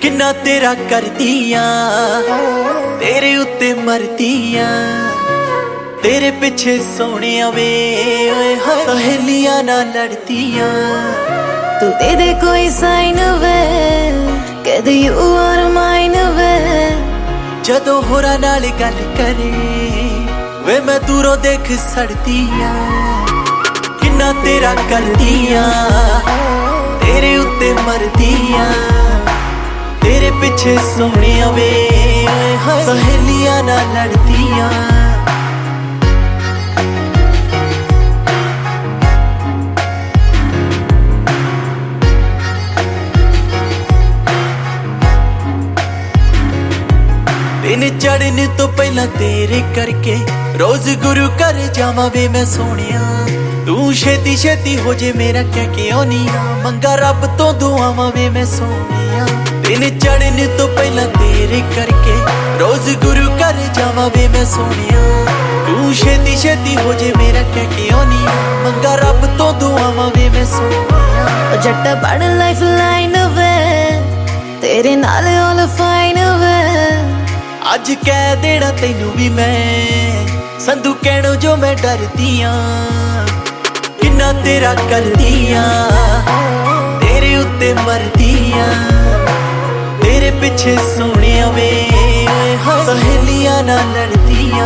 किन्ना तेरा करदियां, तेरे उत्ते मरदियां, तेरे पिछे सोनिया वे सहेलियां ना लड़दियां। तू दे दे कोई साइन वे, कह दे यू आर माइन वे। जदों होरां नाल गल करे वे मैं दूरों देख सड़दियां। किन्ना तेरा करदियां, तेरे उत्ते मरदियां, तेरे पिछे सोनिया वे सहेलियां ना लड़दियां। दिन चढ़ने तो पहला तेरे करके रोज गुरु घर जावा वे मैं सोनिया। तू छेती छेती हो जे मेरा क्या क्यों नहीं मंगा रब तो दुआवां वे मैं सोनिया। दिन चढ़ने तो पहला तेरे करके रोज गुरु घर जावा वे मैं सोनिया। तू छेती छेती हो जे मेरा क्या क्यों नहीं मंगा रब तो दुआवां वे मैं सोनिया। जट्टा बड़ लाइफ लाइन वे तेरे नाल ऑल फाइन वे। अज कह देना तेनू भी मैं संधू कहणो जो मैं डरदियां। किन्ना तेरा करदियां, तेरे उत्ते मरदियां, तेरे पिछे सोनिया वे सहेलियां ना लड़दियां।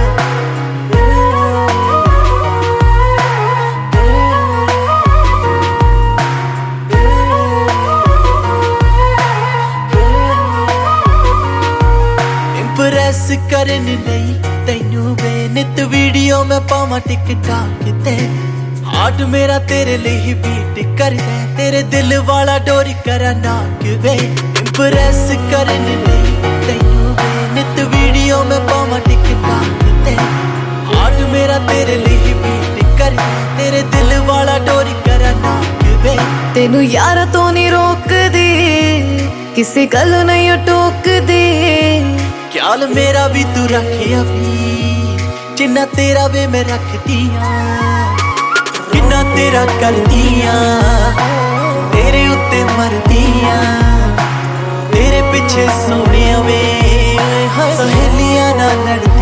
इंप्रेस करन लई तैनू वे नित वीडियो मैं पावां टिकटॉक ते। हार्ट मेरा तेरे लिए ही बीट करदा, तेरे दिल वाला डोर करा नाक वे। इंप्रेस करन लई तैनू वे नित वीडियो मैं पावां टिकटॉक ते। हार्ट मेरा तेरे लिए ही बीट करदा, तेरे दिल वाला डोर करा नाक वे। तेनू यार तो नहीं रोकदी, किसी गल नहीं टोकदी। ख्याल मेरा भी तू रखे अभी, जिन्ना तेरा वे मैं रखदियां। किन्ना तेरा करदियां, तेरे उत्ते मरदियां, तेरे पिछे सोनिया वे सहेलियां ना लड़